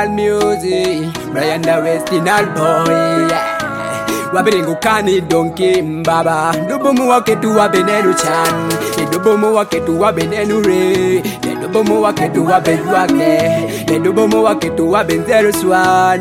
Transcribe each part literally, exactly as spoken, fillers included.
Westinal music, Brian the Westinal boy, yeah. Wabiringu kani donkey mbaba, dubumu waketu wabenenu chan, dubumu waketu wabenenu re, dubumu waketu wabenwake, dubumu waketu wabenzeru swan.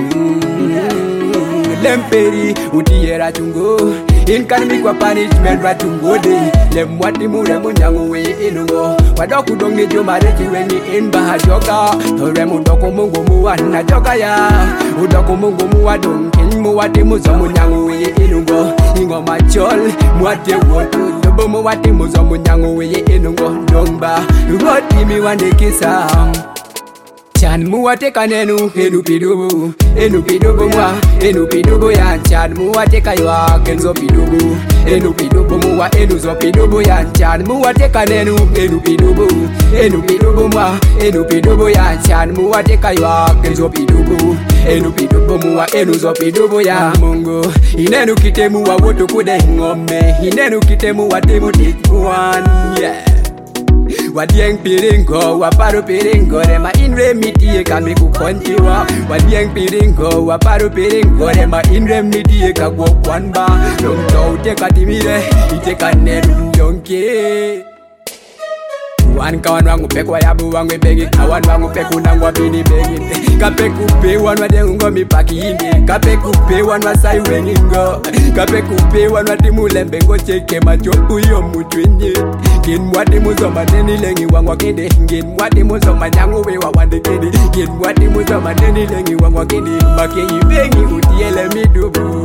Lemperi utiera tungo, inkanmi kwa punishment ratungo de, lemwati mure munyangu we inungo, wadoku dongi jomare jiweni in bahajoka, toremu doko mungu muwa na joka ya, udoko mungu muwa donki muwati muzo munyangu we inungo, ingo machol, mwate wotu, dobo muwati muzo munyangu we inungo, dongba, roti mi wande kisa. Chan muwate kanenu, enu pidubu, enu pidubu mwa, enu pidubu ya chan muwate kaywa, kenzo pidubu, enu pidubu mwa, enu zo pidubu ya chan muwate kanenu, enu pidubu, enu pidubu mwa, enu pidubu ya chan muwate kaywa, kenzo pidubu, enu pidubu mwa, enu zo pidubu ya mungu, inenu kitemu wa woto kude ngome, inenu kitemu wa timu tikuan, yeah. Wadieng piringo, waparu piringo, rema inre mitie kami kukonjiwa. Wadieng piringo, waparu piringo, rema inre mitie kagwo kwanba. Lomto uteka timire, iteka neru yonke. Wan kawan wangu peku wayabu wangu begi, kawan wangu peku nangwa bini begi. Kapeku pe wan wadengo mipaki indi, kapeku pe wan wasai weningo, kapeku pe wan watimu lembengo cheke machopu yo mutwenye. Gin mwati muzo maneni lengi wangwa kende, gin mwati muzo manyangu wewa wande kende, gin mwati muzo maneni lengi wangwa kende, make yibengi utiele midubu.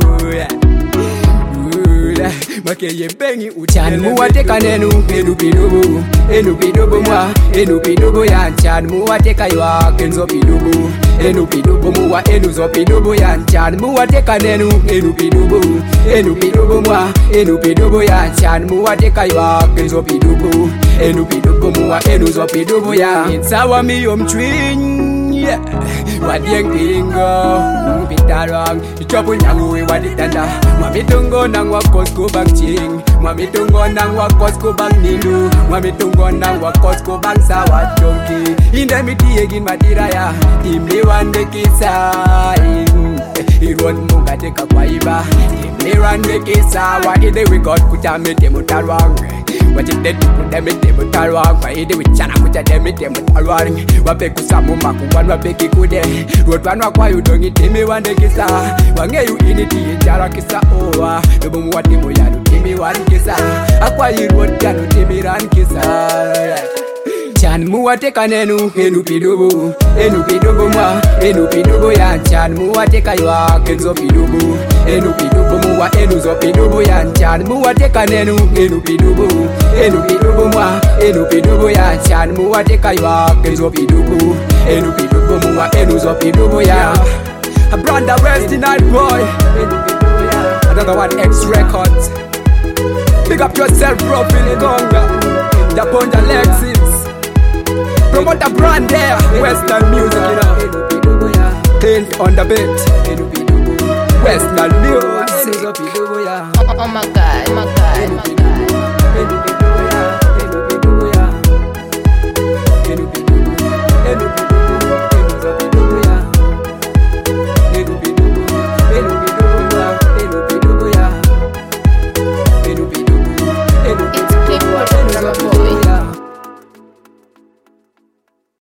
Make yibengi utiele midubu. Chan muwate kanenu, enu pidubu, enu pidubu mwa, enu pidubu ya chan muwate kaywa, kenzo pidubu, enu pidubu mwa, enu zo pidubu ya chan muwate kanenu, enu pidubu, enu pidubu mwa, enu pidubu ya chan muwate kaywa, kenzo pidubu, enu pidubu mwa, enu zo pidubu ya insawa miyo mchwin, yeah. Wadieng piringo, pitarang, ichopu nyangu we waditanda, mamitungo nangwa kosko bang ching, mamitungo nangwa kosko bang nindu, mamitungo nangwa kosko bang sawa chonki, indemiti egin matiraya, imli wande kisa, iron munga teka kwa iba, imli wande kisa, wa ide we got kutamete mutarwang. Wajide kudemete mutarwang, wa ide we chana kutamete mutarwang, wapeku samu makuwan wapeki kude, rotwanwa kwa yudongi timi wande kisa, wangeyu initi jara kisa owa, dubu mwati moyanu timi wan kisa, akwa yirot janu timi ran kisa. Chan muwate kanenu, enu pidubu, enu pidubu mwa, enu pidubu ya chan muwate kaywa, kenzo pidubu, enu pidubu mwa, enu zo pidubu ya chan muwate kanenu, enu pidubu, enu pidubu mwa, enu pidubu ya chan muwate kaywa, kenzo pidubu, enu pidubu mwa, enu zo pidubu ya. A brand the Westinal boy, another one X Records. Big up yourself, bro, feeling longer. The Ponja Lexis. Promote a brand there, Western music, you know. Clean on the beat, Western music. Oh my God, oh my God, oh my God.